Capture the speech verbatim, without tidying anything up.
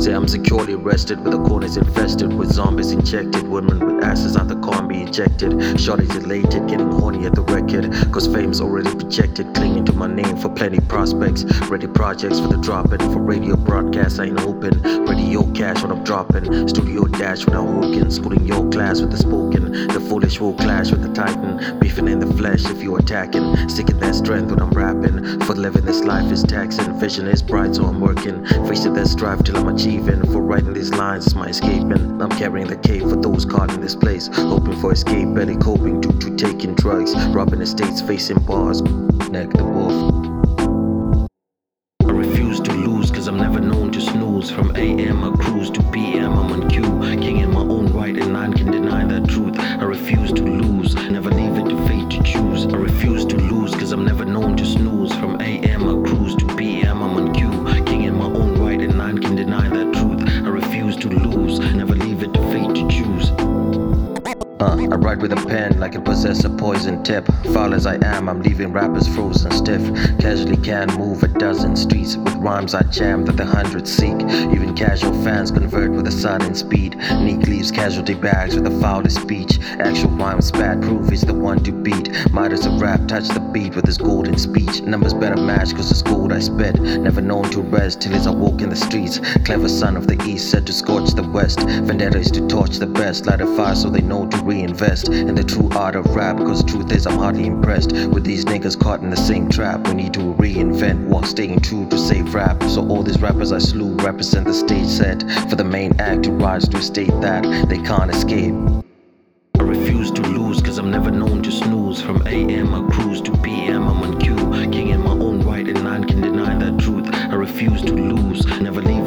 Say I'm securely arrested with the corners infested with zombies injected. Women with asses out the can't be injected. Shorties elated, getting horny at the record. Cause fame's already projected, clinging to my name for plenty prospects. Ready projects for the dropping. For radio broadcasts I ain't open. Radio cash when I'm dropping. Studio dash when I'm working. Schooling your class with the spoken. The foolish will clash with the titan. Beefing in the flesh if you attacking. Sticking that strength when I'm rapping. For living this life is taxing. Vision is bright so I'm working. Facing that strive till I'm achieving. For writing these lines is my escaping. I'm carrying the cape for those caught in this place. Hoping for escape, barely coping due to taking drugs. Robbing estates, facing bars. Neck the wolf. I refuse to lose cause I'm never known to snooze. From A M I cruise to P M I'm on cue. King in my own right and none can deny that truth. I refuse to lose, never leave it to fate to choose. I refuse to lose cause I'm never known to snooze. From A M I cruise to P M I'm on cue. King in my own right and none can deny that truth. I refuse to lose, never leave it to fate to choose. Uh, I write with a pen like it possess a poison tip. Foul as I am, I'm leaving rappers frozen stiff. Casually can move a dozen streets with rhymes I jam that the hundreds seek. Even casual fans convert with a sudden speed. Neek leaves casualty bags with the foulest speech. Actual rhymes bad, proof he's the one to beat. Midas of rap touch the beat with his golden speech. Numbers better match cause it's gold I spit. Never known to rest till as I walk in the streets. Clever son of the east said to scorch the west. Vendetta is to torch the best. Light a fire so they know to reinvest in the true art of rap. Cause truth is I'm hardly impressed with these niggas caught in the same trap. We need to reinvent while staying true to save rap. So all these rappers I slew represent the stage set for the main act to rise to a state that they can't escape. I refuse to lose cause I'm never known to snooze. From A M I cruise to P M I'm on cue. King in my own right and none can deny that truth. I refuse to lose, never leave